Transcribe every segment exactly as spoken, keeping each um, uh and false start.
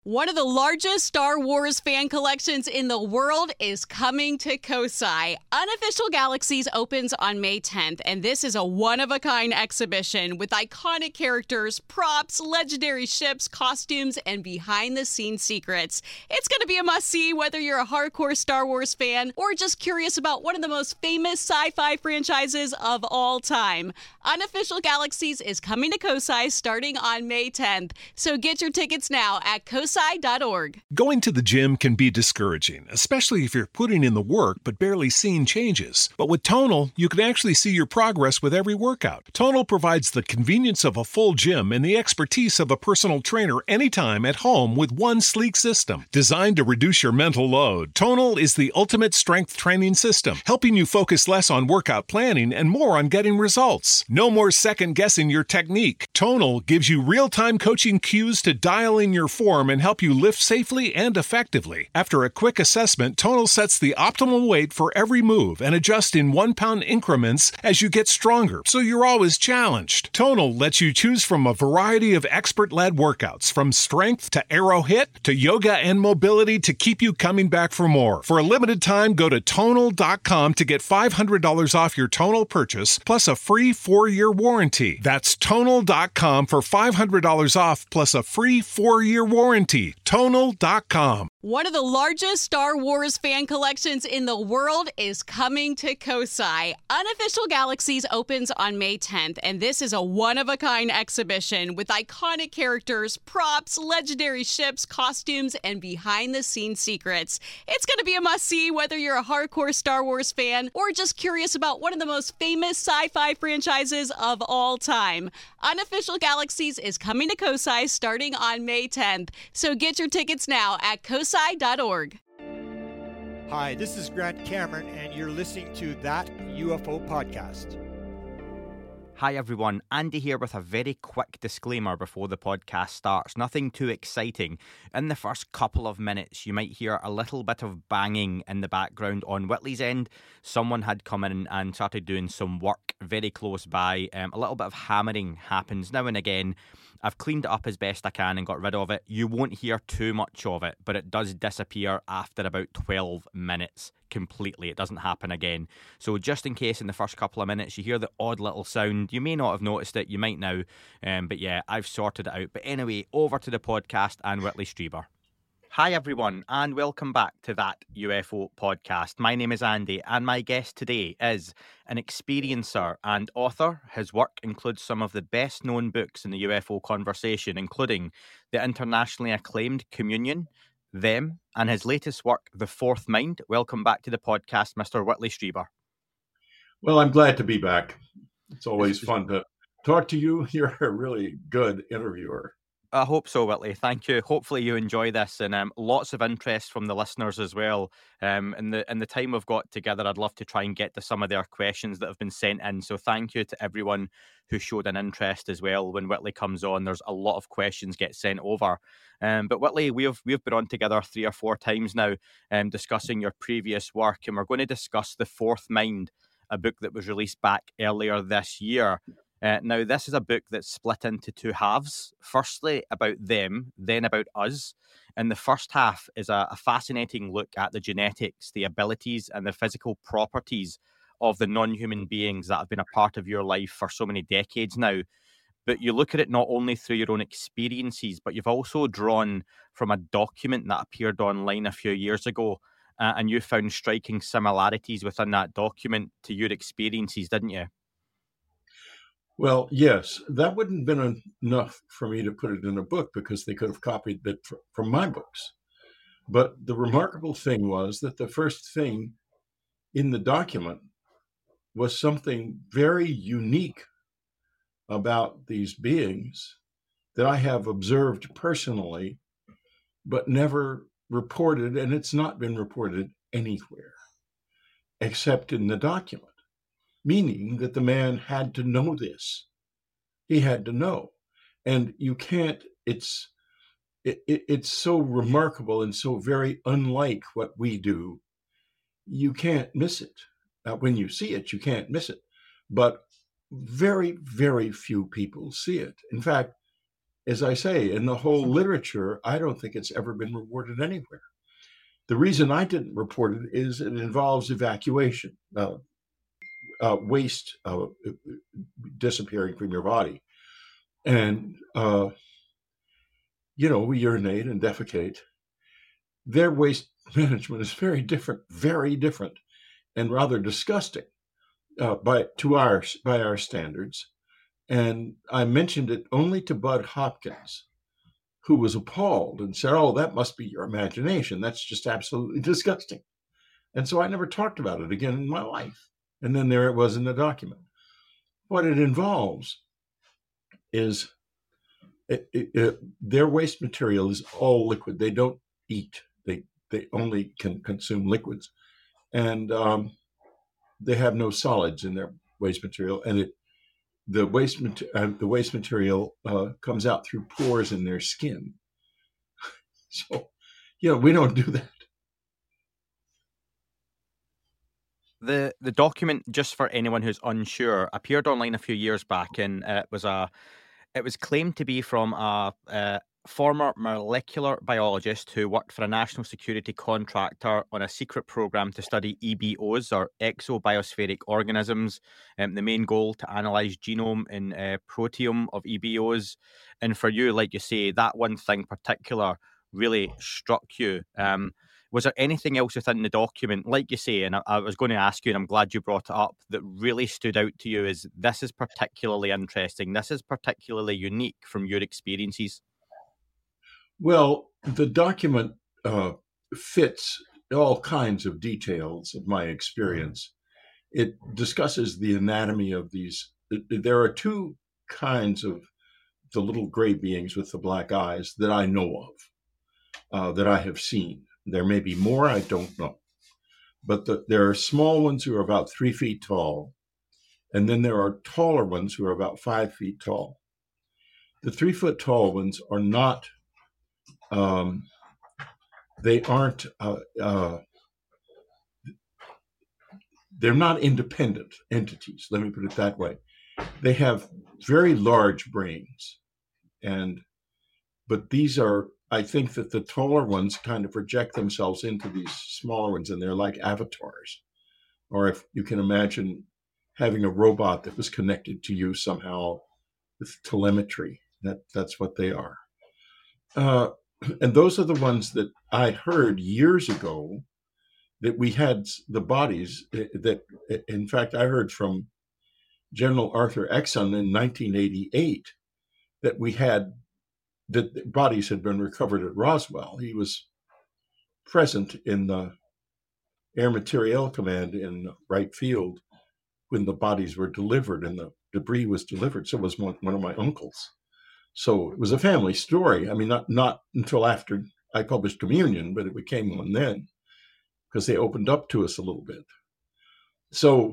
One of the largest Star Wars fan collections in the world is coming to Kosai. Unofficial Galaxies opens on May tenth, and this is a one-of-a-kind exhibition with iconic characters, props, legendary ships, costumes, and behind-the-scenes secrets. It's going to be a must-see whether you're a hardcore Star Wars fan or just curious about one of the most famous sci-fi franchises of all time. Unofficial Galaxies is coming to Kosai starting on May tenth, so get your tickets now at kosai dot org. Going to the gym can be discouraging, especially if you're putting in the work but barely seeing changes. But with Tonal, you can actually see your progress with every workout. Tonal provides the convenience of a full gym and the expertise of a personal trainer anytime at home with one sleek system. Designed to reduce your mental load, Tonal is the ultimate strength training system, helping you focus less on workout planning and more on getting results. No more second-guessing your technique. Tonal gives you real-time coaching cues to dial in your form and help you lift safely and effectively. After a quick assessment, Tonal sets the optimal weight for every move and adjusts in one-pound increments as you get stronger, so you're always challenged. Tonal lets you choose from a variety of expert-led workouts, from strength to arrow hit to yoga and mobility, to keep you coming back for more. For a limited time, go to tonal dot com to get five hundred dollars off your Tonal purchase, plus a free four-year warranty. That's tonal dot com for five hundred dollars off, plus a free four-year warranty. tonal dot com. One of the largest Star Wars fan collections in the world is coming to Kosai. Unofficial Galaxies opens on May tenth, and this is a one-of-a-kind exhibition with iconic characters, props, legendary ships, costumes, and behind-the-scenes secrets. It's going to be a must-see whether you're a hardcore Star Wars fan or just curious about one of the most famous sci-fi franchises of all time. Unofficial Galaxies is coming to Kosai starting on May tenth, so get your tickets now at kosai dot org. Hi, this is Grant Cameron, and you're listening to That U F O Podcast. Hi everyone, Andy here with a very quick disclaimer before the podcast starts. Nothing too exciting. In the first couple of minutes, you might hear a little bit of banging in the background on Whitley's end. Someone had come in and started doing some work very close by. Um, a little bit of hammering happens now and again. I've cleaned it up as best I can and got rid of it. You won't hear too much of it, but it does disappear after about twelve minutes completely. It doesn't happen again. So just in case in the first couple of minutes you hear the odd little sound, you may not have noticed it, you might now. Um, but yeah, I've sorted it out. But anyway, over to the podcast and Whitley Strieber. Hi everyone, and welcome back to That U F O Podcast. My name is Andy, and my guest today is an experiencer and author. His work includes some of the best known books in the U F O conversation, including the internationally acclaimed Communion, Them, and his latest work, The Fourth Mind. Welcome back to the podcast, Mister Whitley Strieber. Well, I'm glad to be back. It's always fun to talk to you. You're a really good interviewer. I hope so, Whitley. Thank you. Hopefully you enjoy this, and um, lots of interest from the listeners as well. Um, in the in the time we've got together, I'd love to try and get to some of their questions that have been sent in. So thank you to everyone who showed an interest as well. When Whitley comes on, there's a lot of questions get sent over. Um, but Whitley, we've we've been on together three or four times now, um, discussing your previous work, and we're going to discuss The Fourth Mind, a book that was released back earlier this year. Uh, now, this is a book that's split into two halves. Firstly, about them, then about us. And the first half is a, a fascinating look at the genetics, the abilities, and the physical properties of the non-human beings that have been a part of your life for so many decades now. But you look at it not only through your own experiences, but you've also drawn from a document that appeared online a few years ago. Uh, and you found striking similarities within that document to your experiences, didn't you? Well, yes, that wouldn't have been enough for me to put it in a book because they could have copied it from my books. But the remarkable thing was that the first thing in the document was something very unique about these beings that I have observed personally, but never reported, and it's not been reported anywhere except in the document. Meaning that the man had to know this. He had to know. And you can't, it's it, it, it's so remarkable and so very unlike what we do. You can't miss it. Uh, when you see it, you can't miss it. But very, very few people see it. In fact, as I say, in the whole literature, I don't think it's ever been reported anywhere. The reason I didn't report it is it involves evacuation, uh, uh, waste uh, disappearing from your body. And, uh, you know, we urinate and defecate. Their waste management is very different, very different, and rather disgusting uh, by to our by our standards. And I mentioned it only to Bud Hopkins, who was appalled and said, "Oh, that must be your imagination. That's just absolutely disgusting." And so I never talked about it again in my life. And then there it was in the document. What it involves is it, it, it, their waste material is all liquid. They don't eat. They they only can consume liquids, and um, they have no solids in their waste material. And it the waste uh, the waste material uh, comes out through pores in their skin. So, you know, we don't do that. The the document, just for anyone who's unsure, appeared online a few years back, and it was a it was claimed to be from a, a former molecular biologist who worked for a national security contractor on a secret program to study E B Os, or exobiospheric organisms. Um, the main goal to analyze genome and uh, proteome of E B Os. And for you, like you say, that one thing particular really struck you. Um, was there anything else within the document, like you say, and I, I was going to ask you, and I'm glad you brought it up, that really stood out to you as this is particularly interesting, this is particularly unique from your experiences? Well, the document uh, fits all kinds of details of my experience. It discusses the anatomy of these. There are two kinds of the little gray beings with the black eyes that I know of, uh, that I have seen. There may be more, I don't know. But the, there are small ones who are about three feet tall, and then there are taller ones who are about five feet tall. The three foot tall ones are not, um, they aren't, uh, uh, they're not independent entities, let me put it that way. They have very large brains, and but these are, I think that the taller ones kind of project themselves into these smaller ones, and they're like avatars. Or if you can imagine having a robot that was connected to you somehow with telemetry, that that's what they are. Uh, and those are the ones that I heard years ago that we had the bodies that, in fact, I heard from General Arthur Exon in nineteen eighty-eight that we had, that the bodies had been recovered at Roswell. He was present in the Air Materiel Command in Wright Field when the bodies were delivered and the debris was delivered. So was one, one of my uncles. So it was a family story. I mean, not not until after I published Communion, but it became one then because they opened up to us a little bit. So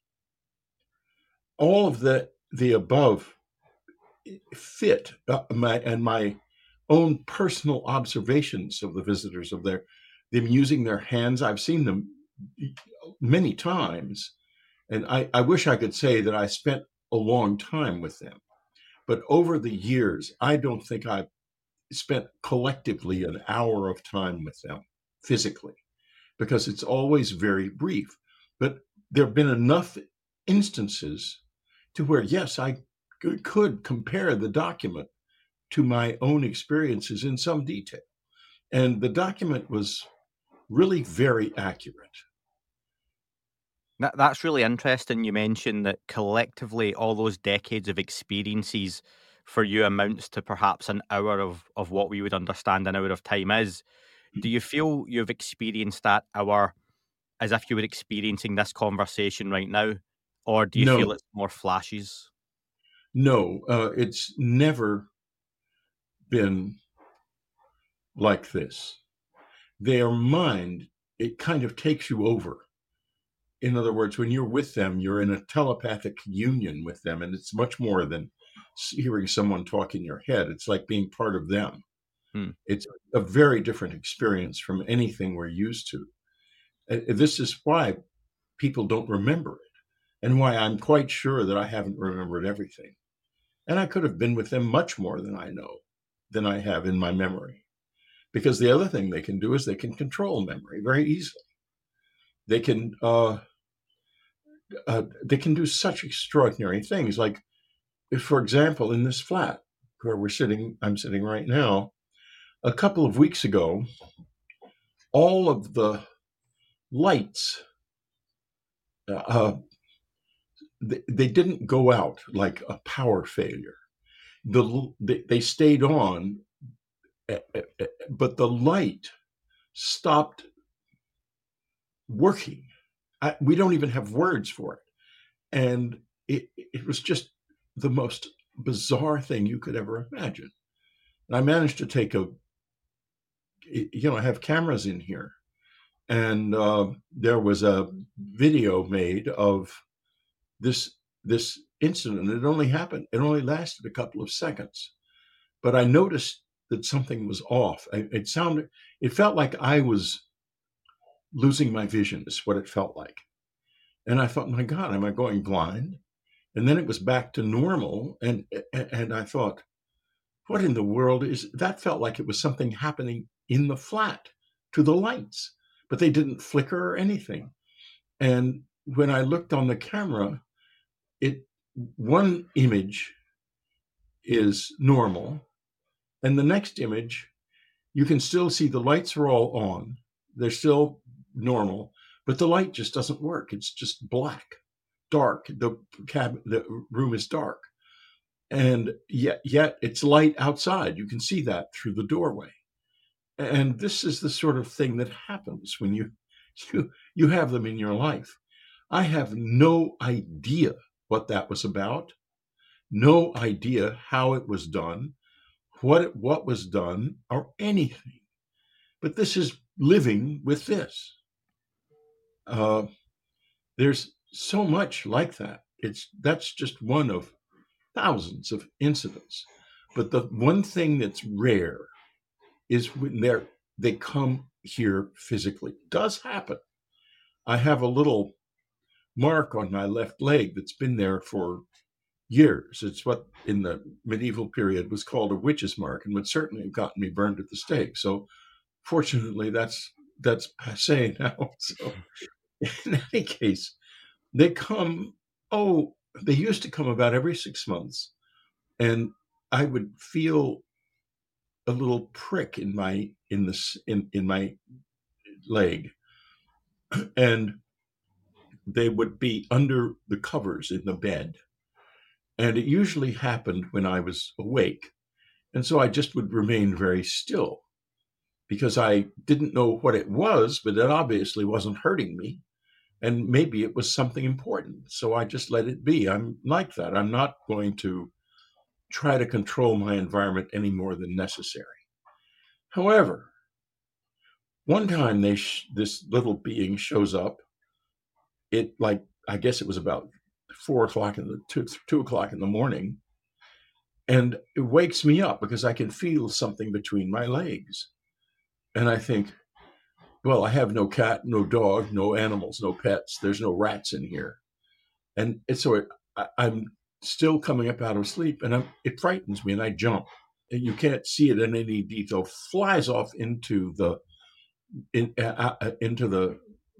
all of the the above fit uh, my and my own personal observations of the visitors, of their them using their hands. I've seen them many times, and I, I wish I could say that I spent a long time with them. But over the years, I don't think I've spent collectively an hour of time with them physically, because it's always very brief. But there have been enough instances to where, yes, I could compare the document to my own experiences in some detail. And the document was really very accurate. That, that's really interesting. You mentioned that collectively all those decades of experiences for you amounts to perhaps an hour of, of what we would understand an hour of time is. Do you feel you've experienced that hour as if you were experiencing this conversation right now? Or do you No. feel it's more flashes? No, uh, it's never been like this. Their mind, it kind of takes you over. In other words, when you're with them, you're in a telepathic union with them, and it's much more than hearing someone talk in your head. It's like being part of them. Hmm. It's a very different experience from anything we're used to. And this is why people don't remember it, and why I'm quite sure that I haven't remembered everything. And I could have been with them much more than I know, than I have in my memory. Because the other thing they can do is they can control memory very easily. They can uh, uh, they can do such extraordinary things. Like, if, for example, in this flat where we're sitting, I'm sitting right now, a couple of weeks ago, all of the lights, uh, they, they didn't go out like a power failure. The, they, they stayed on, but the light stopped working. I, we don't even have words for it. And it, it was just the most bizarre thing you could ever imagine. And I managed to take a, you know, I have cameras in here. And uh, there was a video made of this this incident. It only happened, it only lasted a couple of seconds. But I noticed that something was off. I, it sounded, it felt like I was losing my vision, is what it felt like. And I thought, my God, am I going blind? And then it was back to normal. And, and I thought, what in the world is, that felt like it was something happening in the flat to the lights, but they didn't flicker or anything. And when I looked on the camera, it, one image is normal. And the next image, you can still see the lights are all on. They're still normal, but the light just doesn't work. It's just black, dark. The cab, the room is dark. And yet, yet it's light outside. You can see that through the doorway. And this is the sort of thing that happens when you, you, you have them in your life. I have no idea what that was about, no idea how it was done, what it, what was done, or anything. But this is living with this. Uh, there's so much like that. It's that's just one of thousands of incidents. But the one thing that's rare is when they're they come here physically. It does happen. I have a little mark on my left leg that's been there for years. It's what in the medieval period was called a witch's mark, and would certainly have gotten me burned at the stake. So fortunately, that's that's passé now. So in any case, they come, oh, they used to come about every six months. And I would feel a little prick in my in this in, in my leg. And they would be under the covers in the bed. And it usually happened when I was awake. And so I just would remain very still because I didn't know what it was, but it obviously wasn't hurting me. And maybe it was something important. So I just let it be. I'm like that. I'm not going to try to control my environment any more than necessary. However, one time they sh- this little being shows up. It like, I guess it was about four o'clock in the two, two o'clock in the morning. And it wakes me up because I can feel something between my legs. And I think, well, I have no cat, no dog, no animals, no pets. There's no rats in here. And it's so it, I, I'm still coming up out of sleep, and I'm, it frightens me, and I jump. And you can't see it in any detail. Flies off into the in, uh, uh, into the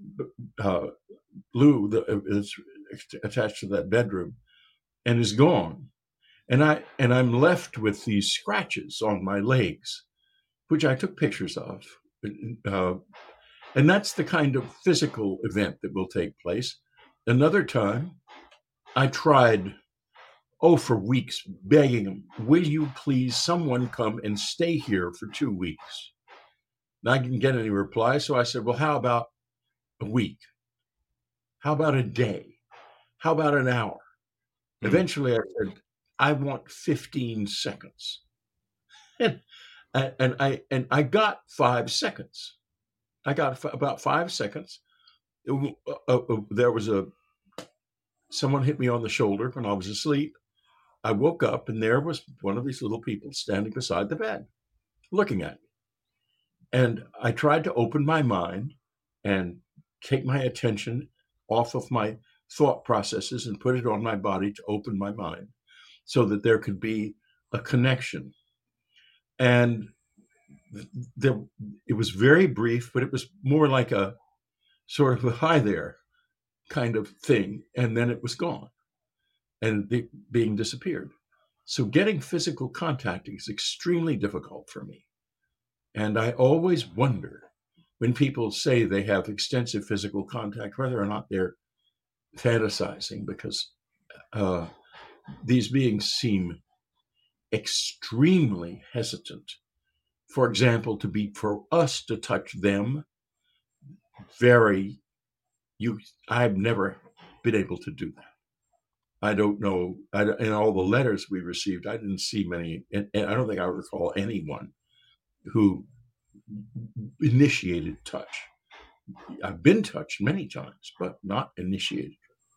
uh, loo that is attached to that bedroom, and is gone. And I and I'm left with these scratches on my legs, which I took pictures of. Uh, and that's the kind of physical event that will take place. Another time, I tried, oh, for weeks, begging them, will you please, someone come and stay here for two weeks? And I didn't get any reply. So I said, well, how about a week? How about a day? How about an hour? Mm. Eventually, I said, I want fifteen seconds. And, and, I, and I got five seconds. I got f- about five seconds. It, uh, uh, there was a, someone hit me on the shoulder when I was asleep. I woke up, and there was one of these little people standing beside the bed, looking at me. And I tried to open my mind and take my attention off of my thought processes and put it on my body to open my mind. so that there could be a connection. And there, it was very brief, but it was more like a sort of a hi there kind of thing. And then it was gone and the, being disappeared. So getting physical contact is extremely difficult for me. And I always wonder when people say they have extensive physical contact, whether or not they're fantasizing, because uh, these beings seem extremely hesitant. For example, to be for us to touch them, very, you, I've never been able to do that. I don't know. I, in all the letters we received, I didn't see many, and, and I don't think I recall anyone who initiated touch. I've been touched many times, but not initiated.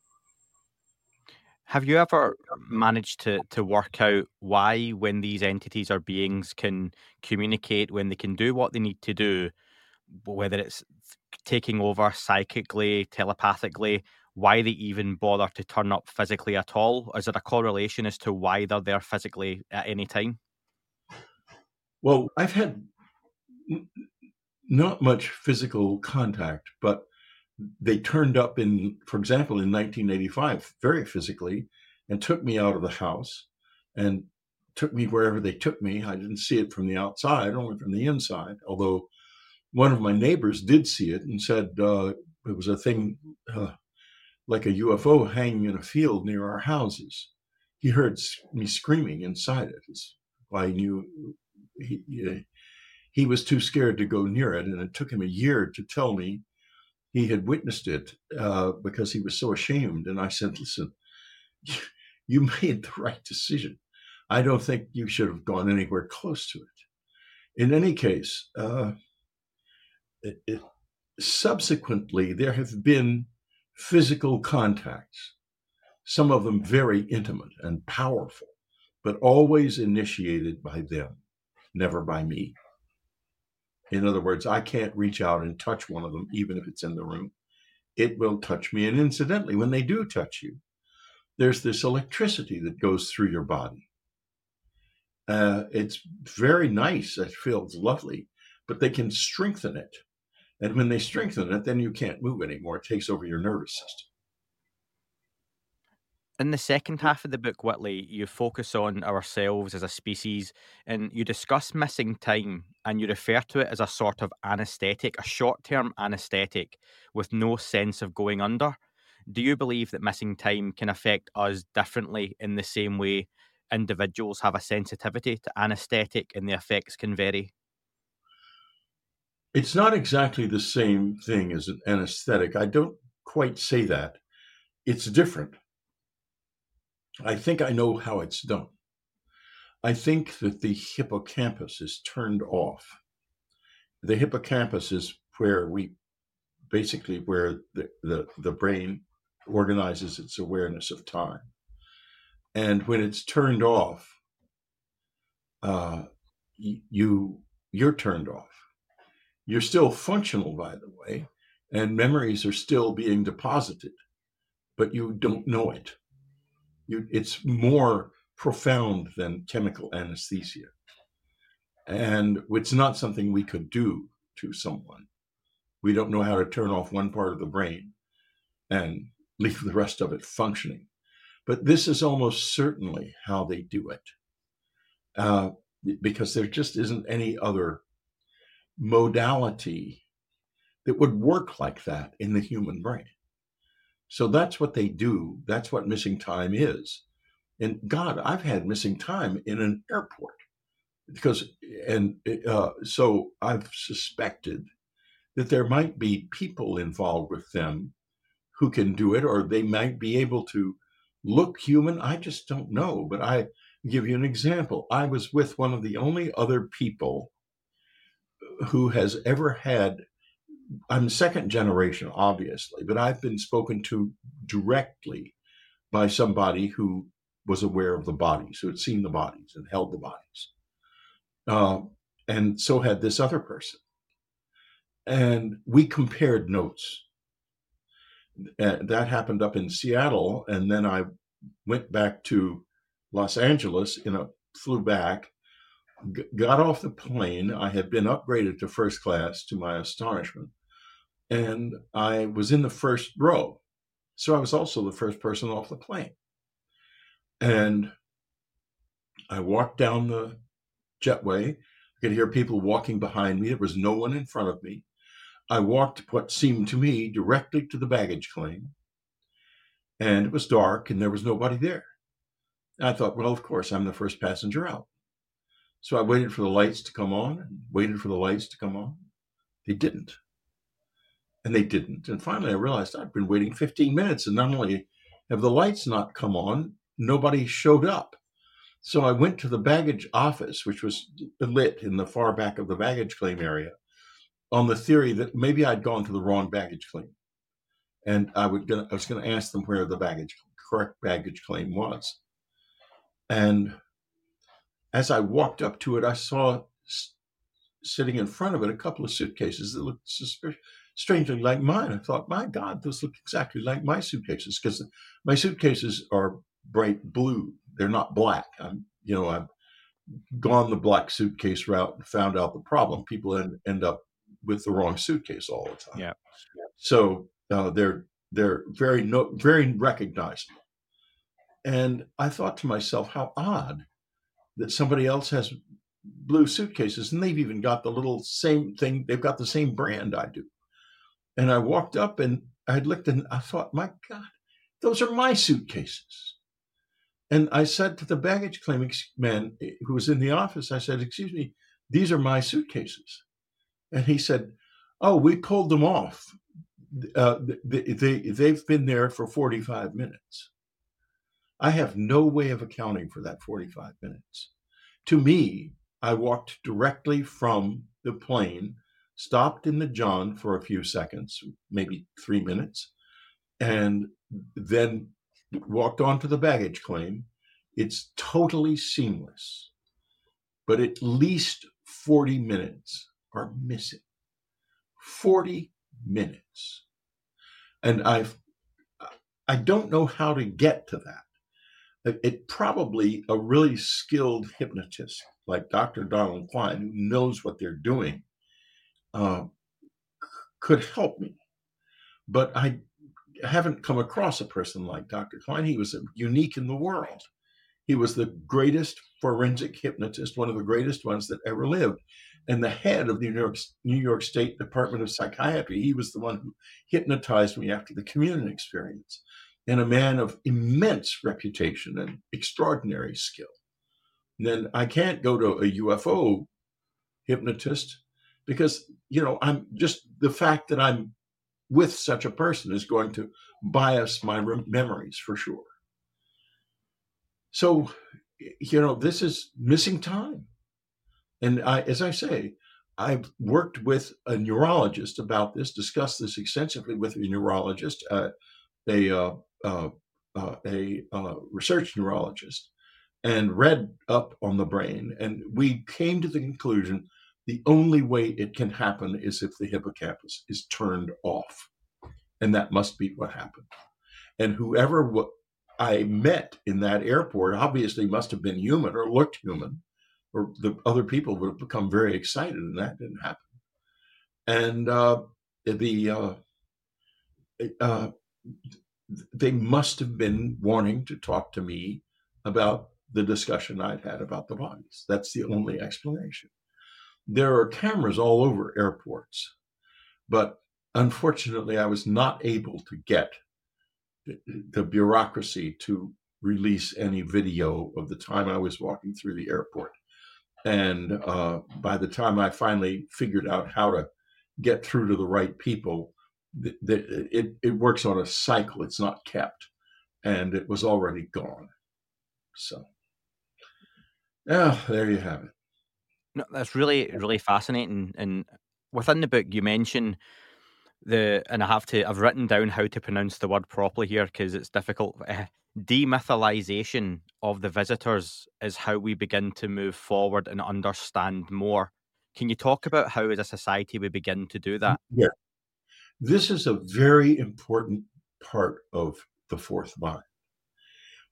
Have you ever managed to to work out why, when these entities or beings can communicate, when they can do what they need to do, whether it's taking over psychically, telepathically, why they even bother to turn up physically at all? Is there a correlation as to why they're there physically at any time? Well, I've had n- not much physical contact, but they turned up in, for example, in nineteen eighty-five, very physically, and took me out of the house and took me wherever they took me. I didn't see it from the outside, only from the inside, although one of my neighbors did see it and said uh, it was a thing uh, like a U F O hanging in a field near our houses. He heard me screaming inside it. It's why I knew he, he was too scared to go near it, and it took him a year to tell me he had witnessed it uh, because he was so ashamed. And I said, listen, you made the right decision. I don't think you should have gone anywhere close to it. In any case, uh, it, it, subsequently, there have been physical contacts, some of them very intimate and powerful, but always initiated by them, never by me. In other words, I can't reach out and touch one of them, even if it's in the room. It will touch me. And incidentally, when they do touch you, there's this electricity that goes through your body. Uh, it's very nice. It feels lovely, but they can strengthen it. And when they strengthen it, then you can't move anymore. It takes over your nervous system. In the second half of the book, Whitley, you focus on ourselves as a species, and you discuss missing time, and you refer to it as a sort of anesthetic, a short-term anesthetic with no sense of going under. Do you believe that missing time can affect us differently in the same way individuals have a sensitivity to anesthetic and the effects can vary? It's not exactly the same thing as an anesthetic. I don't quite say that. It's different. I think I know how it's done. I think that the hippocampus is turned off. The hippocampus is where we basically where the, the, the brain organizes its awareness of time. And when it's turned off, uh, you you're turned off. You're still functional, by the way, and memories are still being deposited, but you don't know it. You, it's more profound than chemical anesthesia. And it's not something we could do to someone. We don't know how to turn off one part of the brain and leave the rest of it functioning. But this is almost certainly how they do it, uh, because there just isn't any other modality that would work like that in the human brain. So that's what they do. That's what missing time is. And God, I've had missing time in an airport because, and uh, so I've suspected that there might be people involved with them who can do it, or they might be able to look human. I just don't know. But I give you an example. I was with one of the only other people who has ever had, I'm second generation, obviously, but I've been spoken to directly by somebody who was aware of the bodies, who had seen the bodies and held the bodies. Uh, and so had this other person. And we compared notes. Uh, that happened up in Seattle. And then I went back to Los Angeles in a flew back, g- got off the plane. I had been upgraded to first class to my astonishment, and I was in the first row. So I was also the first person off the plane. And I walked down the jetway. I could hear people walking behind me. There was no one in front of me. I walked what seemed to me directly to the baggage claim. And it was dark and there was nobody there. And I thought, well, of course, I'm the first passenger out. So I waited for the lights to come on and waited for the lights to come on. They didn't. And they didn't. And finally, I realized I'd been waiting fifteen minutes, and not only have the lights not come on, nobody showed up. So I went to the baggage office, which was lit in the far back of the baggage claim area, on the theory that maybe I'd gone to the wrong baggage claim. And I, would gonna, I was going to ask them where the baggage, correct baggage claim was. And as I walked up to it, I saw s- sitting in front of it a couple of suitcases that looked suspicious. Strangely like mine. I thought, my God, those look exactly like my suitcases, because my suitcases are bright blue. They're not black. I'm, you know, I've gone the black suitcase route and found out the problem. People end, end up with the wrong suitcase all the time. Yeah. So uh, they're they're very no, very recognizable. And I thought to myself, how odd that somebody else has blue suitcases, and they've even got the little same thing. They've got the same brand I do. And I walked up and I looked and I thought, my God, those are my suitcases. And I said to the baggage claim man who was in the office, I said, excuse me, these are my suitcases. And he said, oh, we pulled them off. Uh, they, they, they've been there for forty-five minutes. I have no way of accounting for that forty-five minutes. To me, I walked directly from the plane, stopped in the John for a few seconds, maybe three minutes, and then walked on to the baggage claim. It's totally seamless, but at least forty minutes are missing. forty minutes. And I've, I don't know how to get to that. It probably a really skilled hypnotist like Doctor Donald Klein, who knows what they're doing, uh, could help me. But I haven't come across a person like Doctor Klein. He was unique in the world. He was the greatest forensic hypnotist, one of the greatest ones that ever lived, and the head of the New York, New York State Department of Psychiatry. He was the one who hypnotized me after the communion experience, and a man of immense reputation and extraordinary skill. And then I can't go to a U F O hypnotist because, you know, I'm just the fact that I'm with such a person is going to bias my rem- memories for sure. So, you know, this is missing time. And I, as I say, I've worked with a neurologist about this, discussed this extensively with a neurologist, uh, a, uh, uh, uh, a uh, research neurologist, and read up on the brain. And we came to the conclusion the only way it can happen is if the hippocampus is turned off. And that must be what happened. And whoever w- I met in that airport obviously must have been human or looked human, or the other people would have become very excited, and that didn't happen. And uh, the uh, uh, they must have been wanting to talk to me about the discussion I'd had about the bodies. That's the only explanation. There are cameras all over airports, but unfortunately, I was not able to get the, the bureaucracy to release any video of the time I was walking through the airport. And uh, by the time I finally figured out how to get through to the right people, the, the, it, it works on a cycle. It's not kept. And it was already gone. So, yeah, there you have it. No, that's really, really fascinating. And within the book, you mention the, and I have to, I've written down how to pronounce the word properly here because it's difficult. Uh, demythalization of the visitors is how we begin to move forward and understand more. Can you talk about how, as a society, we begin to do that? Yeah. This is a very important part of the fourth mind.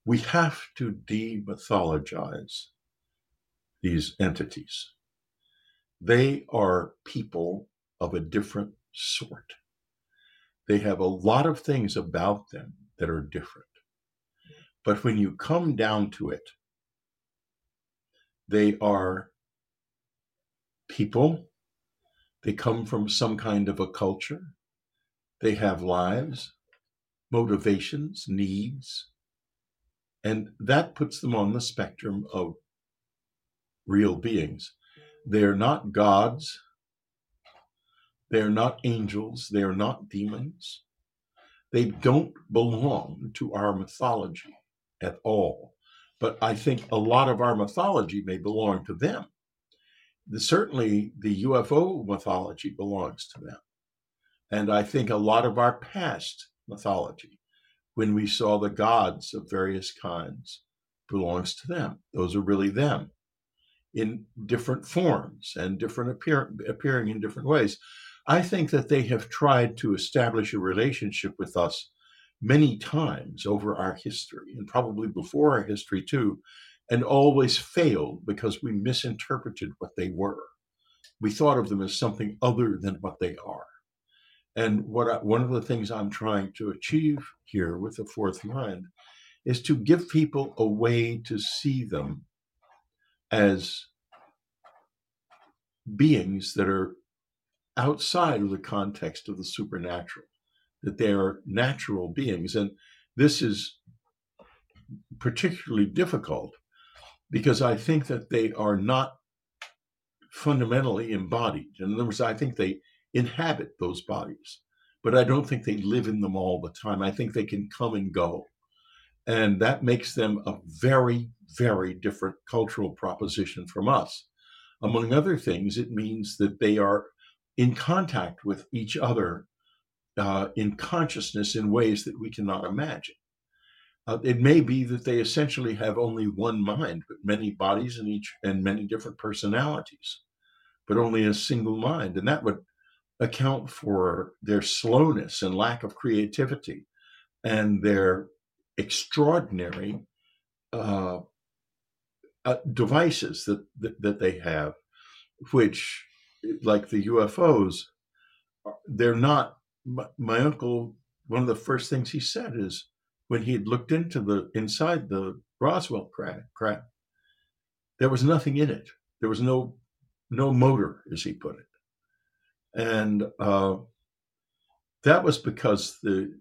We have to demythologize these entities. They are people of a different sort. They have a lot of things about them that are different. But when you come down to it, they are people. They come from some kind of a culture. They have lives, motivations, needs, and that puts them on the spectrum of real beings. They're not gods. They're not angels. They're not demons. They don't belong to our mythology at all. But I think a lot of our mythology may belong to them. The, certainly the U F O mythology belongs to them. And I think a lot of our past mythology, when we saw the gods of various kinds, belongs to them. Those are really them in different forms and different appear, appearing in different ways. I think that they have tried to establish a relationship with us many times over our history, and probably before our history too, and always failed because we misinterpreted what they were. We thought of them as something other than what they are. And what I, one of the things I'm trying to achieve here with the Fourth Mind is to give people a way to see them as beings that are outside of the context of the supernatural, that they are natural beings. And this is particularly difficult because I think that they are not fundamentally embodied. In other words, I think they inhabit those bodies, but I don't think they live in them all the time. I think they can come and go. And that makes them a very, very different cultural proposition from us. Among other things, it means that they are in contact with each other uh, in consciousness in ways that we cannot imagine. Uh, it may be that they essentially have only one mind, but many bodies and each and many different personalities, but only a single mind. And that would account for their slowness and lack of creativity and their extraordinary uh, uh, devices that, that that they have, which, like the U F Os, they're not. My, my uncle, one of the first things he said is when he had looked into the inside the Roswell craft, craft, there was nothing in it. There was no no motor, as he put it, and uh, that was because the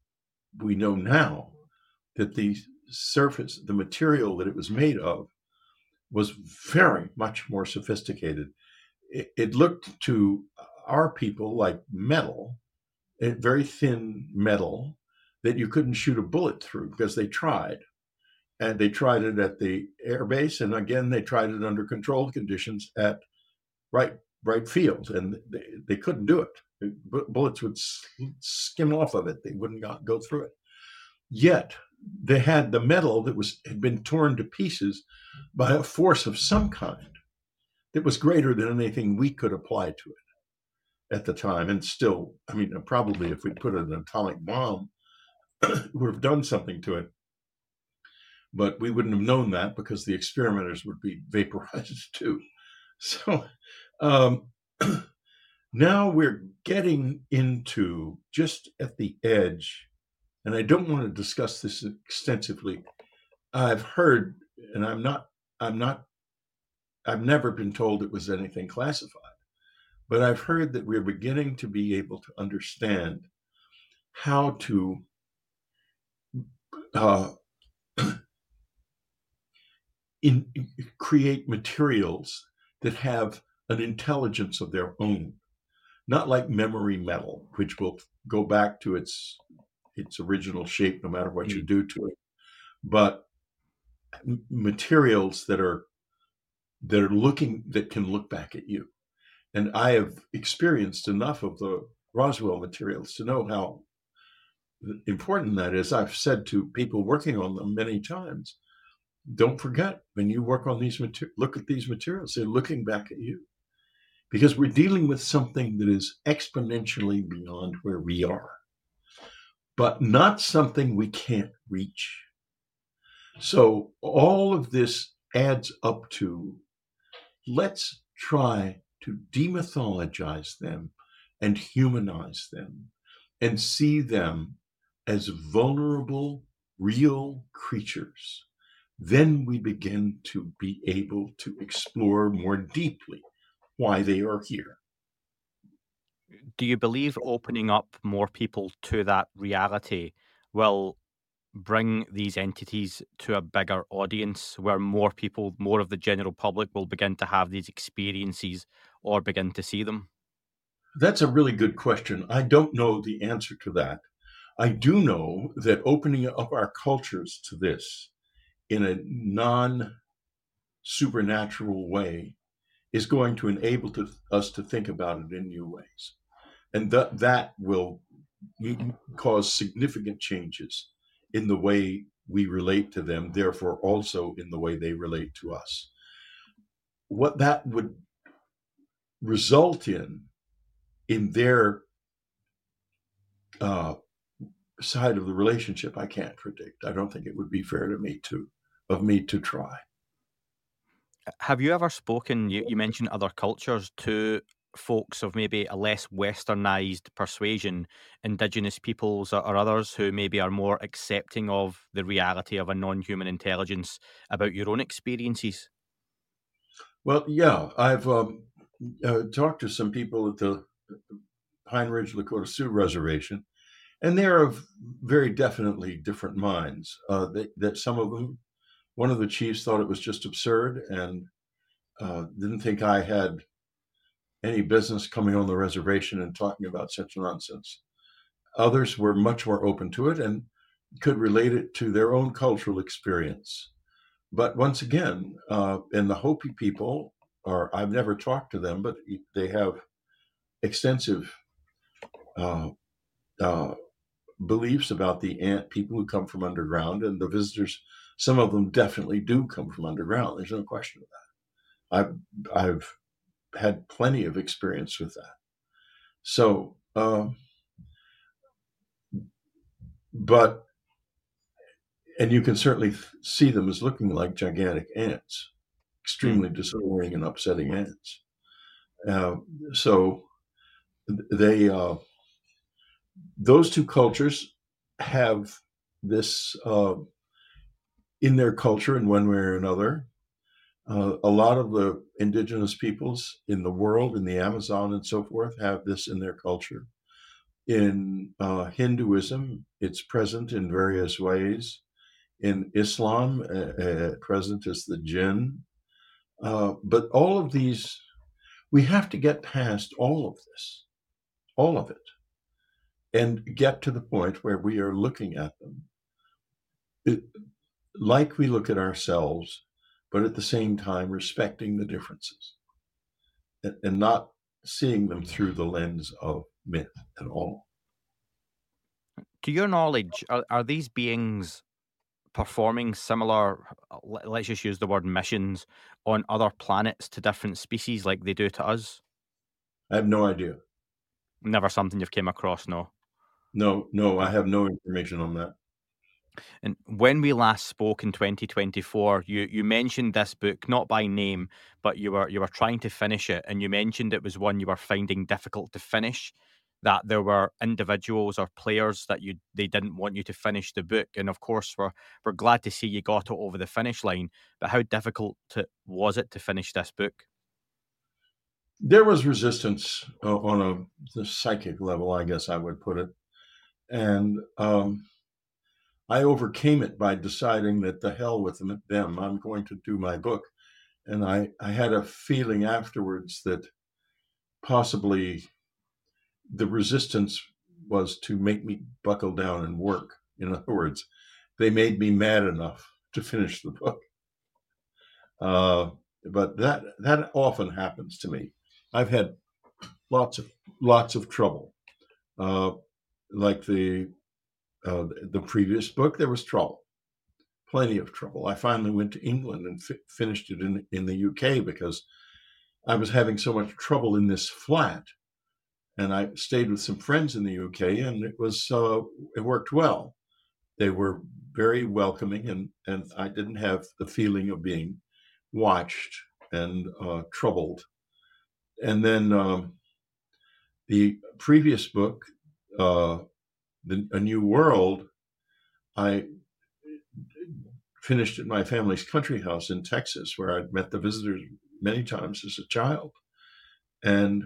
we know now that the surface, the material that it was made of, was very much more sophisticated. It, it looked to our people like metal, a very thin metal that you couldn't shoot a bullet through because they tried. And they tried it at the air base. And again, they tried it under controlled conditions at Wright, Wright Field. And they, they couldn't do it. Bullets would skim off of it. They wouldn't go through it. Yet they had the metal that was had been torn to pieces by a force of some kind that was greater than anything we could apply to it at the time. And still, I mean, probably if we put an atomic bomb, it would have done something to it. But we wouldn't have known that because the experimenters would be vaporized too. So um, now we're getting into just at the edge. And I don't want to discuss this extensively. I've heard, and I'm not, I'm not, I've never been told it was anything classified, but I've heard that we're beginning to be able to understand how to uh, in, create materials that have an intelligence of their own, not like memory metal, which will go back to its its original shape, no matter what you do to it, but materials that are that are looking that can look back at you. And I have experienced enough of the Roswell materials to know how important that is. I've said to people working on them many times, don't forget when you work on these materials, look at these materials, they're looking back at you, because we're dealing with something that is exponentially beyond where we are, but not something we can't reach. So all of this adds up to, let's try to demythologize them and humanize them and see them as vulnerable, real creatures. Then we begin to be able to explore more deeply why they are here. Do you believe opening up more people to that reality will bring these entities to a bigger audience where more people, more of the general public will begin to have these experiences or begin to see them? That's a really good question. I don't know the answer to that. I do know that opening up our cultures to this in a non supernatural way is going to enable to, us to think about it in new ways. And that that will cause significant changes in the way we relate to them, therefore also in the way they relate to us. What that would result in, in their uh, side of the relationship, I can't predict. I don't think it would be fair to me to, of me to try. Have you ever spoken, you, you mentioned other cultures, to folks of maybe a less westernized persuasion, indigenous peoples or, or others who maybe are more accepting of the reality of a non-human intelligence, about your own experiences? Well, yeah, I've um, uh, talked to some people at the Pine Ridge Lakota Sioux Reservation, and they're of very definitely different minds. Uh, they, that some of them, one of the chiefs thought it was just absurd and uh, didn't think I had any business coming on the reservation and talking about such nonsense. Others were much more open to it and could relate it to their own cultural experience. But once again, uh, and the Hopi people are, I've never talked to them, but they have extensive uh, uh, beliefs about the ant people who come from underground, and the visitors, some of them definitely do come from underground. There's no question of that. I've, I've had plenty of experience with that. So, uh, but, and you can certainly see them as looking like gigantic ants, extremely mm. disorienting and upsetting ants. Uh, so they, uh, those two cultures have this uh, in their culture in one way or another. Uh, a lot of the indigenous peoples in the world, in the Amazon and so forth, have this in their culture. In uh, Hinduism, it's present in various ways. In Islam, uh, uh, present is the jinn. Uh, but all of these, we have to get past all of this, all of it, and get to the point where we are looking at them it, like we look at ourselves, but at the same time respecting the differences and, and not seeing them through the lens of myth at all. To your knowledge, are, are these beings performing similar, let's just use the word missions, on other planets to different species like they do to us? I have no idea. Never something you've came across, no? No, no, I have no information on that. And when we last spoke in twenty twenty-four, you, you mentioned this book, not by name, but you were you were trying to finish it, and you mentioned it was one you were finding difficult to finish, that there were individuals or players that you they didn't want you to finish the book. And of course, we're, we're glad to see you got it over the finish line, but how difficult to, was it to finish this book? There was resistance uh, on a the psychic level, I guess I would put it. And um, I overcame it by deciding that the hell with them, them, I'm going to do my book. And I, I had a feeling afterwards that possibly the resistance was to make me buckle down and work. In other words, they made me mad enough to finish the book. Uh, but that that often happens to me. I've had lots of lots of trouble. Uh, like the uh, the previous book, there was trouble, plenty of trouble. I finally went to England and fi- finished it in in the U K because I was having so much trouble in this flat, and I stayed with some friends in the U K, and it was uh, it worked well. they were very welcoming, and, and I didn't have the feeling of being watched and uh, troubled. And then um, the previous book, uh, the, A New World, I finished at my family's country house in Texas, where I'd met the visitors many times as a child. And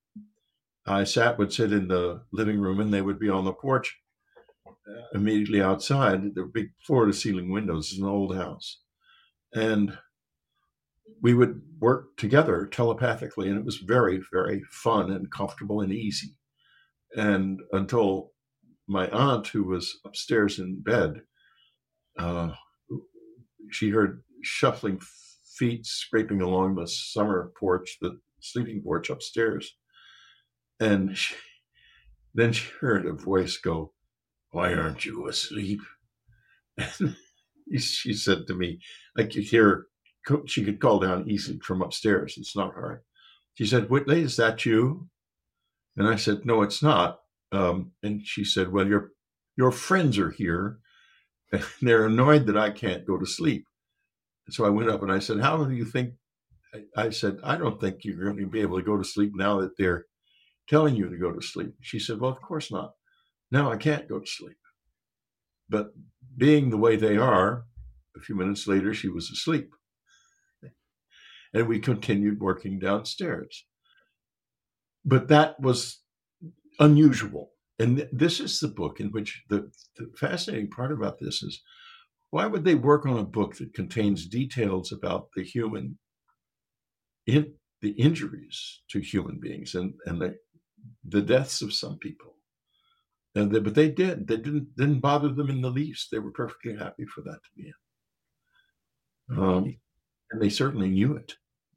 I sat, would sit in the living room, and they would be on the porch immediately outside. There were big floor-to-ceiling windows. It's an old house. And we would work together telepathically, and it was very, very fun and comfortable and easy. And until my aunt, who was upstairs in bed, uh, she heard shuffling feet scraping along the summer porch, the sleeping porch upstairs. And she, then she heard a voice go, "Why aren't you asleep?" And she said to me, I could hear, she could call down easily from upstairs. It's not hard. She said, "Whitley, is that you?" And I said, "No, it's not." Um, and she said, "Well, your your friends are here, and they're annoyed that I can't go to sleep." So I went up and I said, "How do you think?" I said, "I don't think you're going to be able to go to sleep now that they're telling you to go to sleep." She said, "Well, of course not. Now I can't go to sleep." But being the way they are, a few minutes later, she was asleep. And we continued working downstairs. But that was unusual. And th- this is the book in which the, the fascinating part about this is, why would they work on a book that contains details about the human, in the injuries to human beings and, and the, the deaths of some people? And they, but they did. They didn't didn't bother them in the least. They were perfectly happy for that to be in. Um, and they certainly knew it.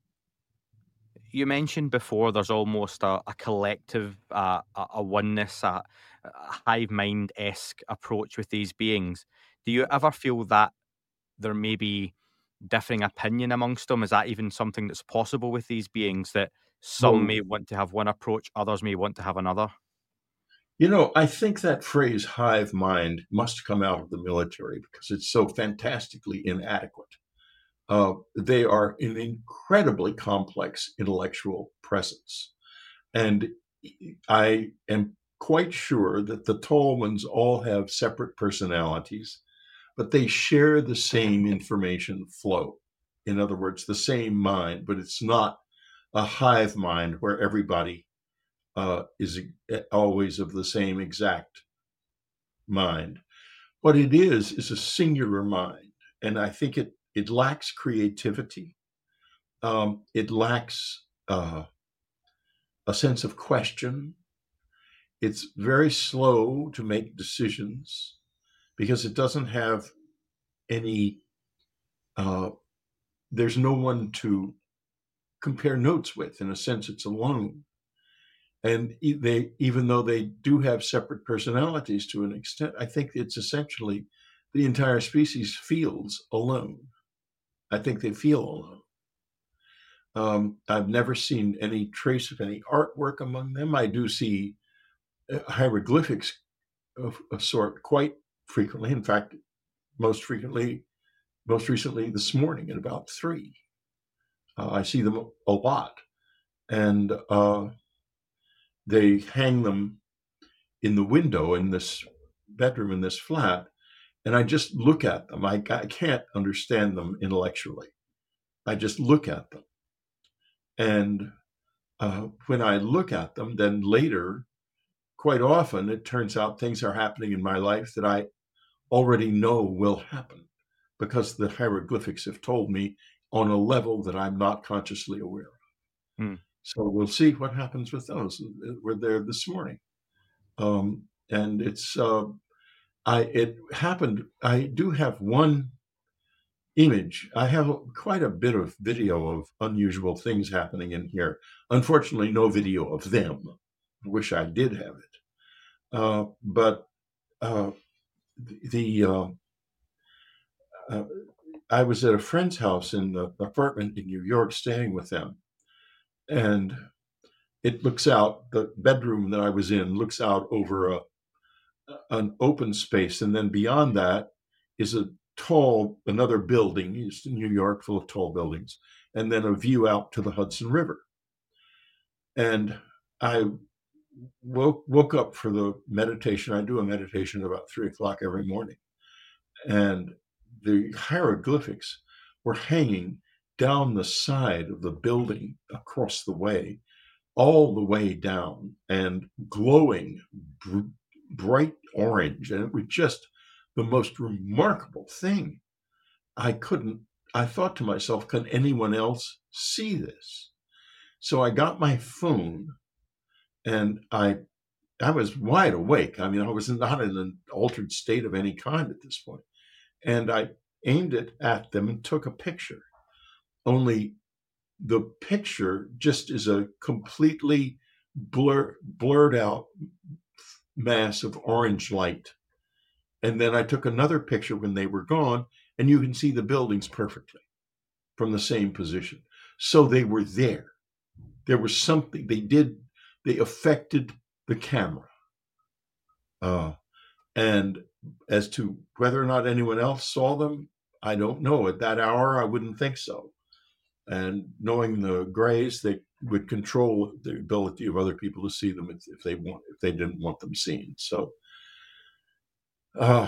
You mentioned before there's almost a, a collective, uh, a, a oneness, a, a hive mind-esque approach with these beings. Do you ever feel that there may be differing opinion amongst them? Is that even something that's possible with these beings, that some Well, may want to have one approach, others may want to have another? You know, I think that phrase hive mind must come out of the military because it's so fantastically inadequate. Uh, they are an incredibly complex intellectual presence. And I am quite sure that the tall ones all have separate personalities, but they share the same information flow. In other words, the same mind, but it's not a hive mind where everybody uh, is always of the same exact mind. What it is, is a singular mind. And I think it, it lacks creativity. Um, it lacks uh, a sense of question. It's very slow to make decisions because it doesn't have any, uh, there's no one to compare notes with. In a sense, it's alone. And they, even though they do have separate personalities to an extent, I think it's essentially the entire species feels alone. I think they feel alone. Um, I've never seen any trace of any artwork among them. I do see hieroglyphics of a sort quite frequently. In fact, most frequently, most recently this morning at about three. Uh, I see them a lot. And uh, they hang them in the window in this bedroom, in this flat. And I just look at them. I, I can't understand them intellectually. I just look at them. And uh, when I look at them, then later, quite often, it turns out things are happening in my life that I already know will happen because the hieroglyphics have told me on a level that I'm not consciously aware of. Hmm. So we'll see what happens with those. We're there this morning. Um, and it's, uh, I, it happened, I do have one image. I have quite a bit of video of unusual things happening in here. Unfortunately, no video of them. I wish I did have it. Uh, but uh, the uh, uh, I was at a friend's house in the apartment in New York, staying with them, and it looks out. The bedroom that I was in looks out over a an open space, and then beyond that is a tall, another building. It's in New York, full of tall buildings, and then a view out to the Hudson River. And I woke woke up for the meditation. I do a meditation at about three o'clock every morning, and the hieroglyphics were hanging down the side of the building across the way, all the way down, and glowing br- bright orange. And it was just the most remarkable thing. I couldn't, I thought to myself, can anyone else see this? So I got my phone, and I I was wide awake. I mean, I was not in an altered state of any kind at this point. And I aimed it at them and took a picture. Only the picture just is a completely blur, blurred out mass of orange light. And then I took another picture when they were gone, and you can see the buildings perfectly from the same position. So they were there. There was something they did, they affected the camera. Uh, and as to whether or not anyone else saw them, I don't know. At that hour, I wouldn't think so. And knowing the Greys, they would control the ability of other people to see them if, if they want, if they didn't want them seen. So uh,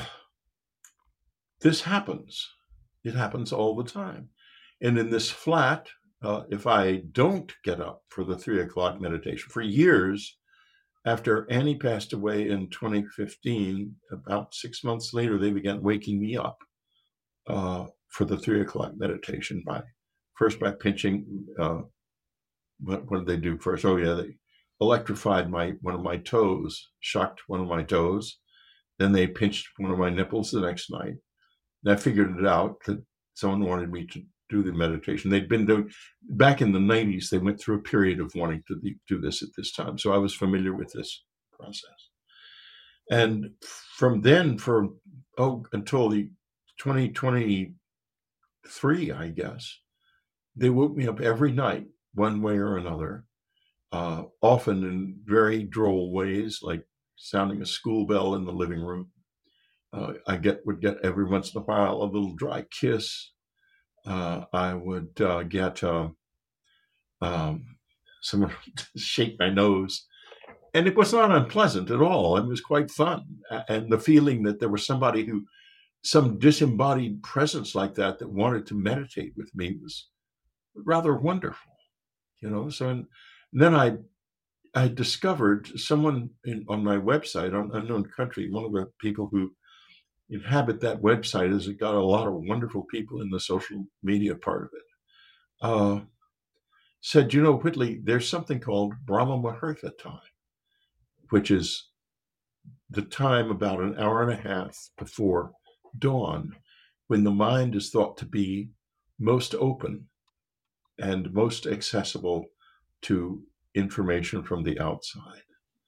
this happens. It happens all the time. And in this flat, uh, if I don't get up for the three o'clock meditation, for years, after Annie passed away in twenty fifteen, about six months later, they began waking me up uh, for the three o'clock meditation by first by pinching. Uh, what, what did they do first? Oh yeah, they electrified my one of my toes, shocked one of my toes. Then they pinched one of my nipples the next night. And I figured it out that someone wanted me to do the meditation. They'd been doing, back in the nineties, they went through a period of wanting to do this at this time. So I was familiar with this process. And from then, for, oh, until the twenty twenty-three, I guess, they woke me up every night, one way or another, uh, often in very droll ways, like sounding a school bell in the living room. Uh, I get would get every once in a while a little dry kiss. Uh, I would uh, get uh, um, someone to shake my nose. And it was not unpleasant at all. It was quite fun. And the feeling that there was somebody who, some disembodied presence like that, that wanted to meditate with me was rather wonderful, you know? So and then I I discovered someone in, on my website, on Unknown Country, one of the people who inhabit that website has got a lot of wonderful people in the social media part of it, uh, said, you know, Whitley, there's something called Brahma Muhurta time, which is the time about an hour and a half before dawn, when the mind is thought to be most open and most accessible to information from the outside.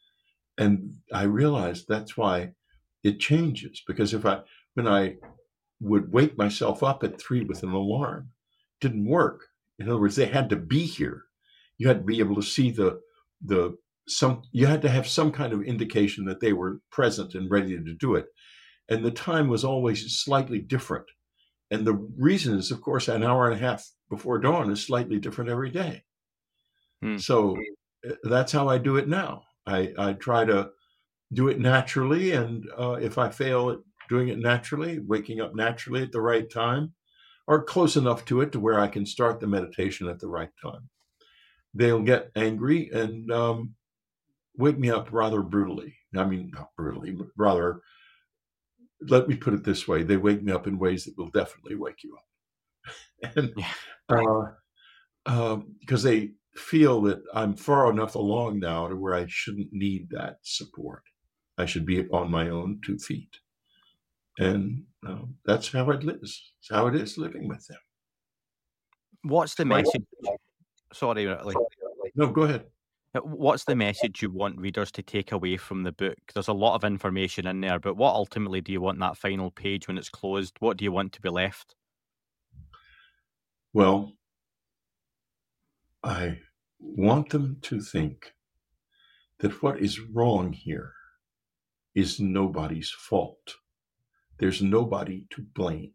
And I realized that's why it changes, because if I, when I would wake myself up at three with an alarm, it didn't work. In other words, they had to be here. You had to be able to see the, the, some, you had to have some kind of indication that they were present and ready to do it. And the time was always slightly different. And the reason is, of course, an hour and a half before dawn is slightly different every day. Hmm. So that's how I do it now. I, I try to do it naturally. And uh, if I fail at doing it naturally, waking up naturally at the right time, or close enough to it to where I can start the meditation at the right time, they'll get angry and um, wake me up rather brutally. I mean, not brutally, but rather, let me put it this way. They wake me up in ways that will definitely wake you up. and yeah. uh, uh, because they feel that I'm far enough along now to where I shouldn't need that support. I should be on my own two feet. And uh, that's how it is. It's how it is living with them. What's the message? Sorry, Whitley. No, go ahead. What's the message you want readers to take away from the book? There's a lot of information in there, but what ultimately do you want that final page when it's closed? What do you want to be left? Well, I want them to think that what is wrong here is nobody's fault. There's nobody to blame.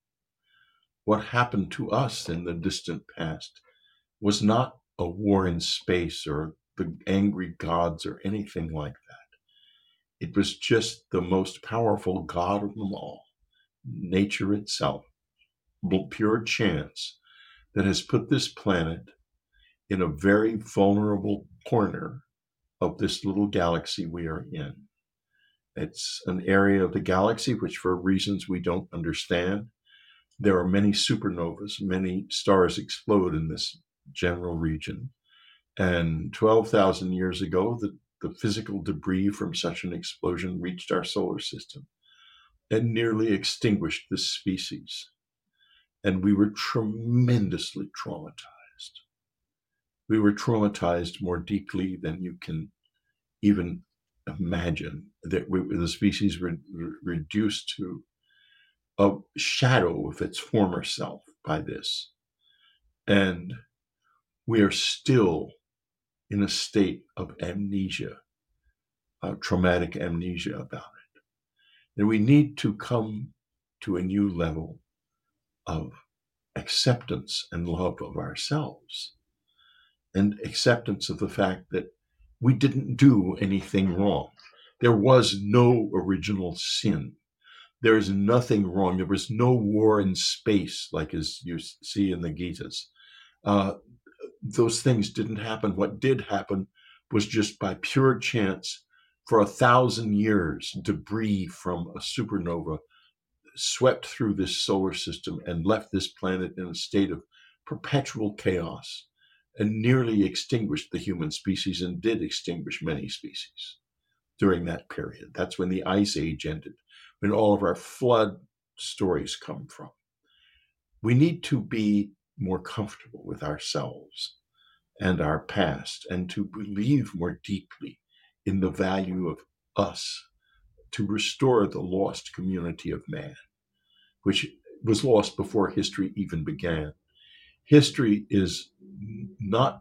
What happened to us in the distant past was not a war in space or the angry gods or anything like that. It was just the most powerful God of them all, nature itself, pure chance, that has put this planet in a very vulnerable corner of this little galaxy we are in. It's an area of the galaxy which, for reasons we don't understand, there are many supernovas, many stars explode in this general region. And twelve thousand years ago, the, the physical debris from such an explosion reached our solar system and nearly extinguished this species. And we were tremendously traumatized. We were traumatized more deeply than you can even imagine. That we, the species were re- reduced to a shadow of its former self by this. And we are still in a state of amnesia, uh, traumatic amnesia about it. And we need to come to a new level of acceptance and love of ourselves, and acceptance of the fact that we didn't do anything wrong. There was no original sin. There is nothing wrong. There was no war in space, like as you see in the Gitas. Uh, those things didn't happen. What did happen was just by pure chance, for a thousand years, debris from a supernova swept through this solar system and left this planet in a state of perpetual chaos and nearly extinguished the human species, and did extinguish many species during that period. That's when the Ice Age ended, when all of our flood stories come from. We need to be more comfortable with ourselves and our past, and to believe more deeply in the value of us, to restore the lost community of man, which was lost before history even began. History is not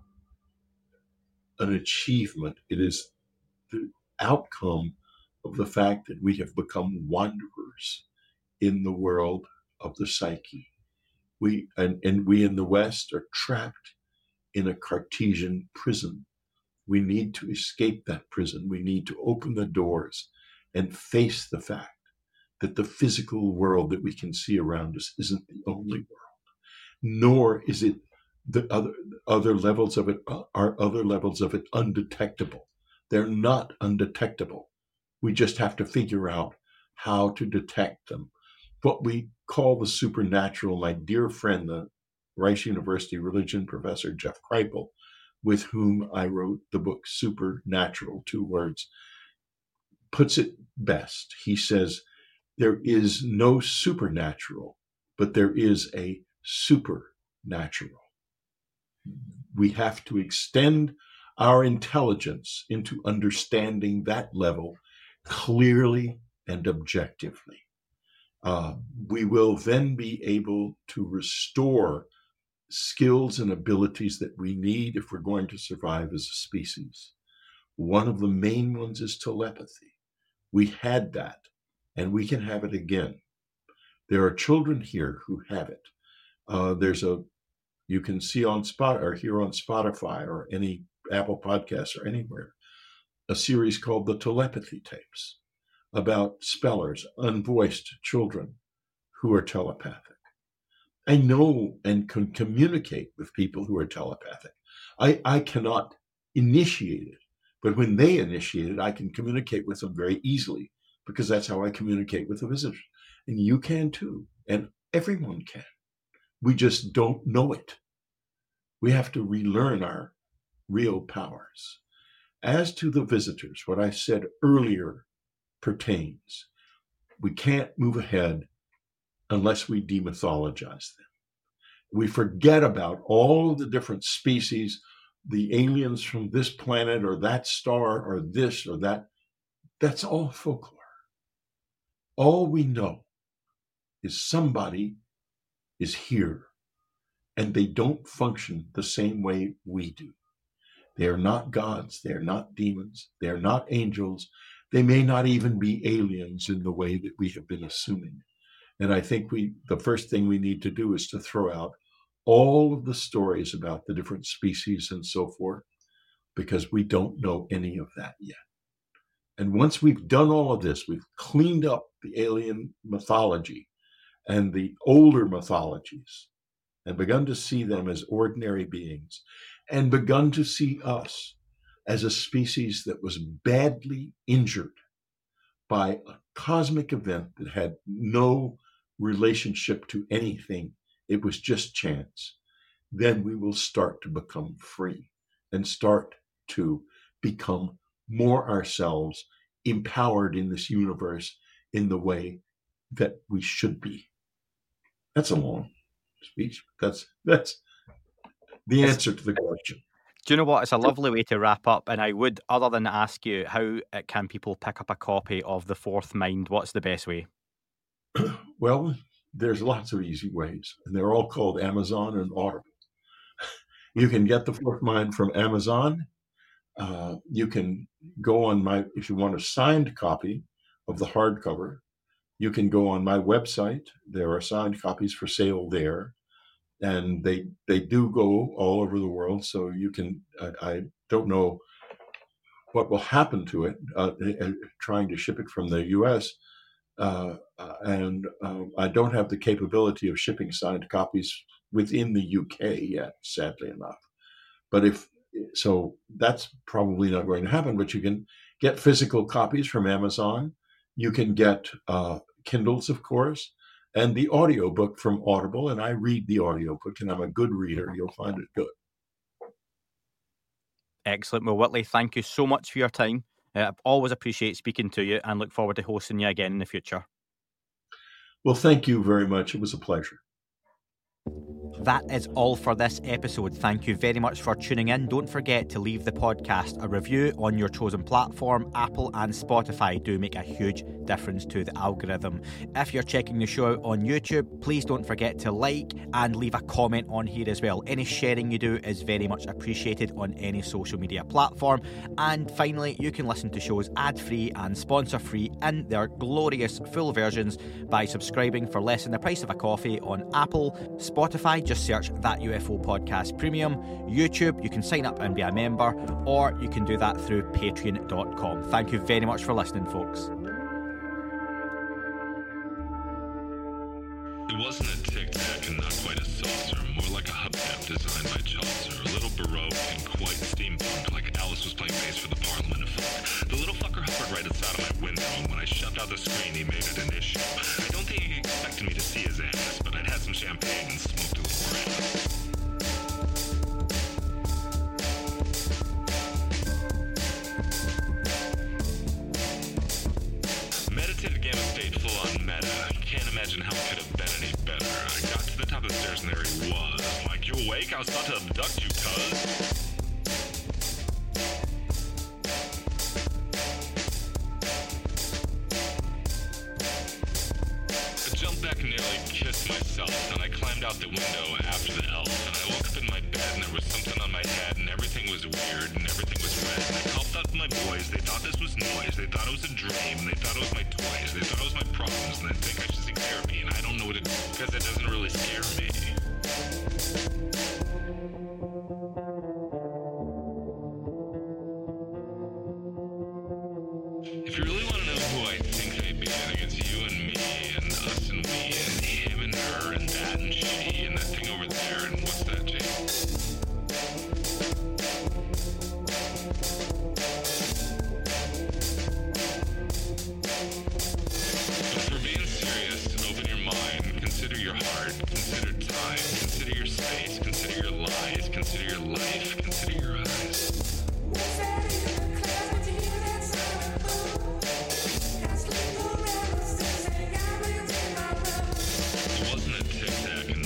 an achievement. It is the outcome of the fact that we have become wanderers in the world of the psyche. We and, and we in the West are trapped in a Cartesian prison. We need to escape that prison. We need to open the doors and face the fact that the physical world that we can see around us isn't the only world, nor is it the other other levels of it are other levels of it undetectable. They're not undetectable. We just have to figure out how to detect them. What we call the supernatural, my dear friend, the Rice University religion professor, Jeff Kripal, with whom I wrote the book Supernatural, two words, puts it best. He says, there is no supernatural, but there is a supernatural. We have to extend our intelligence into understanding that level clearly and objectively. Uh, we will then be able to restore skills and abilities that we need if we're going to survive as a species. One of the main ones is telepathy. We had that, and we can have it again. There are children here who have it. Uh, there's a, you can see on Spot or hear on Spotify or any Apple Podcasts or anywhere, a series called The Telepathy Tapes about spellers, unvoiced children who are telepathic. I know and can communicate with people who are telepathic. I, I cannot initiate it, but when they initiate it, I can communicate with them very easily, because that's how I communicate with the visitors. And you can too, and everyone can. We just don't know it. We have to relearn our real powers. As to the visitors, what I said earlier pertains. We can't move ahead unless we demythologize them. We forget about all the different species, the aliens from this planet or that star or this or that. That's all folklore. All we know is somebody is here, and they don't function the same way we do. They are not gods. They are not demons. They are not angels. They may not even be aliens in the way that we have been assuming. And I think we the first thing we need to do is to throw out all of the stories about the different species and so forth, because we don't know any of that yet. And once we've done all of this, we've cleaned up the alien mythology and the older mythologies and begun to see them as ordinary beings and begun to see us as a species that was badly injured by a cosmic event that had no relationship to anything. It was just chance. Then we will start to become free and start to become more ourselves, empowered in this universe in the way that we should be. That's a long speech. That's that's the answer to the question. Do you know what? It's a lovely way to wrap up. And I would, other than ask you, how can people pick up a copy of The Fourth Mind? What's the best way? Well, there's lots of easy ways, and they're all called Amazon and Audible. You can get The Fourth Mind from Amazon. Uh, you can go on my, if you want a signed copy of the hardcover, you can go on my website. There are signed copies for sale there. And they they do go all over the world, so you can. I, I don't know what will happen to it. Uh, trying to ship it from the U S, uh, and uh, I don't have the capability of shipping signed copies within the U K yet, sadly enough. But if so, that's probably not going to happen. But you can get physical copies from Amazon. You can get uh, Kindles, of course. And the audiobook from Audible, and I read the audiobook, and I'm a good reader. You'll find it good. Excellent. Well, Whitley, thank you so much for your time. Uh, I always appreciate speaking to you and look forward to hosting you again in the future. Well, thank you very much. It was a pleasure. That is all for this episode. Thank you very much for tuning in. Don't forget to leave the podcast a review on your chosen platform. Apple and Spotify do make a huge difference to the algorithm. If you're checking the show out on YouTube, please don't forget to like and leave a comment on here as well. Any sharing you do is very much appreciated on any social media platform. And finally, you can listen to shows ad-free and sponsor-free in their glorious full versions by subscribing for less than the price of a coffee on Apple, Spotify. Just search That U F O Podcast Premium. YouTube, you can sign up and be a member, or you can do that through patreon dot com. Thank you very much for listening, folks. It wasn't a tic-tac and not quite a saucer, more like a hubcap designed by Chaucer, a little baroque and quite steampunk, like Alice was playing bass for the Parliament of Folk. The little fucker hovered right outside of my window, and when I shoved out the screen, he made it an issue. I don't think he expected me to see his ass, but I'd had some champagne and smoked a little grass. Meditative gamma state full on meta. Can't imagine how it could have been any better. I got to the top of the stairs and there he was. Like, you awake? I was about to abduct you, cuz. I jumped back and nearly kissed myself. Then I climbed out the window after the elf. And I woke up in my bed and there was something on my head and everything was weird and everything was red. And I called out to my boys. They thought this was noise. They thought it was a dream. They thought it was my toys. They thought it was my problems. And they think I should seek therapy. And I don't know what it is because it doesn't really scare me. If you really want to know who I think they'd be, I think it's you and me and us and we and him and her and that and she and that thing over there and what's that, Jake? But for being serious, open your mind, consider your heart, consider time, consider your space, consider your lies, consider your life, consider your eyes. It wasn't a tic-tac and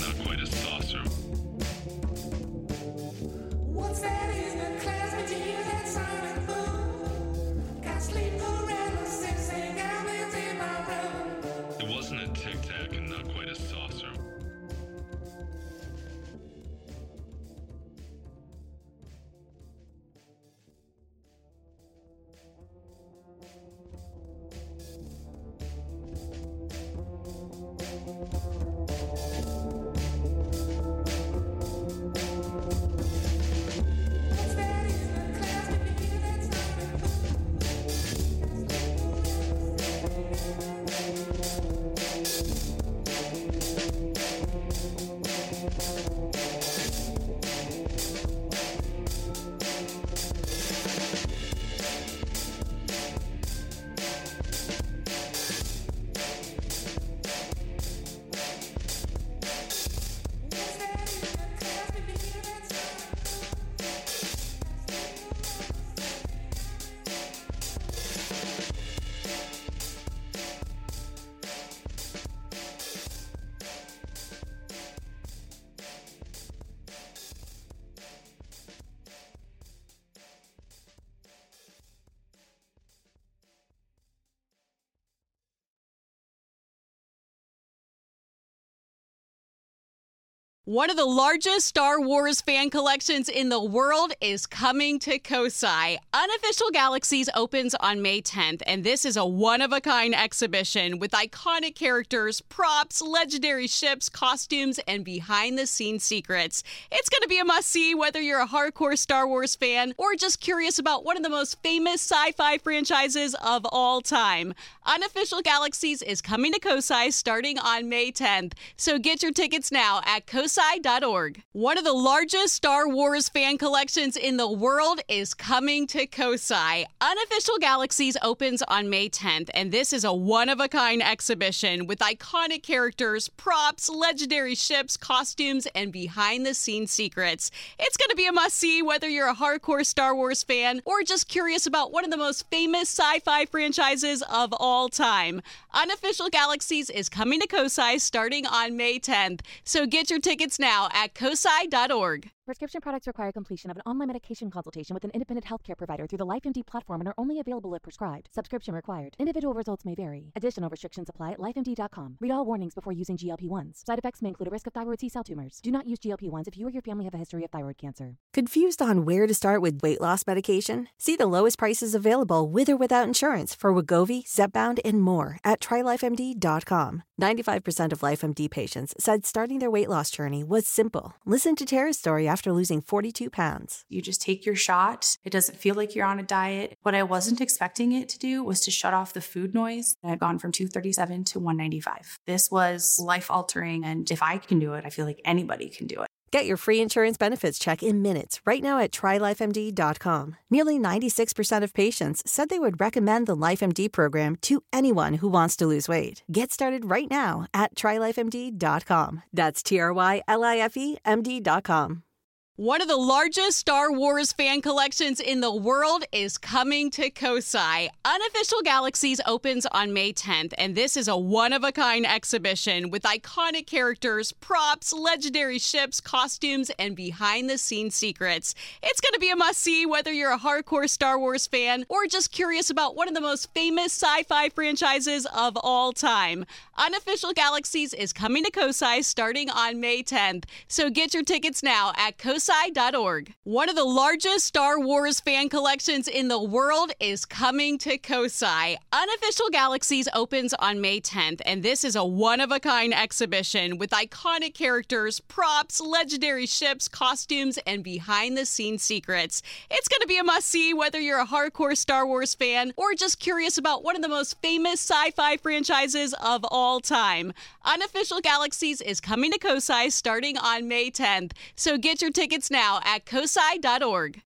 One of the largest Star Wars fan collections in the world is coming to Kosai. Unofficial Galaxies opens on May tenth, and this is a one-of-a-kind exhibition with iconic characters, props, legendary ships, costumes, and behind-the-scenes secrets. It's going to be a must-see whether you're a hardcore Star Wars fan or just curious about one of the most famous sci-fi franchises of all time. Unofficial Galaxies is coming to Kosai starting on May tenth, so get your tickets now at kosai dot org. One of the largest Star Wars fan collections in the world is coming to Kosai. Unofficial Galaxies opens on May tenth, and this is a one-of-a-kind exhibition with iconic characters, props, legendary ships, costumes, and behind-the-scenes secrets. It's going to be a must-see whether you're a hardcore Star Wars fan or just curious about one of the most famous sci-fi franchises of all time. Unofficial Galaxies is coming to Kosai starting on May tenth, so get your tickets now at kosai dot org. Prescription products require completion of an online medication consultation with an independent healthcare provider through the LifeMD platform and are only available if prescribed. Subscription required. Individual results may vary. Additional restrictions apply at life M D dot com. Read all warnings before using G L P one s. Side effects may include a risk of thyroid C-cell tumors. Do not use G L P one s if you or your family have a history of thyroid cancer. Confused on where to start with weight loss medication? See the lowest prices available with or without insurance for Wegovy, Zepbound, and more at try life M D dot com. ninety-five percent of LifeMD patients said starting their weight loss journey was simple. Listen to Tara's story after losing forty-two pounds. You just take your shot. It doesn't feel like you're on a diet. What I wasn't expecting it to do was to shut off the food noise. I've gone from two thirty-seven to one ninety-five. This was life-altering, and if I can do it, I feel like anybody can do it. Get your free insurance benefits check in minutes right now at try life M D dot com. Nearly ninety-six percent of patients said they would recommend the LifeMD program to anyone who wants to lose weight. Get started right now at try life M D dot com. That's T R Y L I F E M D dot com. One of the largest Star Wars fan collections in the world is coming to Kosai. Unofficial Galaxies opens on May tenth, and this is a one-of-a-kind exhibition with iconic characters, props, legendary ships, costumes, and behind-the-scenes secrets. It's going to be a must-see whether you're a hardcore Star Wars fan or just curious about one of the most famous sci-fi franchises of all time. Unofficial Galaxies is coming to Kosai starting on May tenth, so get your tickets now at kosai dot org. One of the largest Star Wars fan collections in the world is coming to Kosai. Unofficial Galaxies opens on May tenth, and this is a one-of-a-kind exhibition with iconic characters, props, legendary ships, costumes, and behind-the-scenes secrets. It's going to be a must-see whether you're a hardcore Star Wars fan or just curious about one of the most famous sci-fi franchises of all time. Unofficial Galaxies is coming to Kosai starting on May tenth, so get your tickets now at kosai dot org.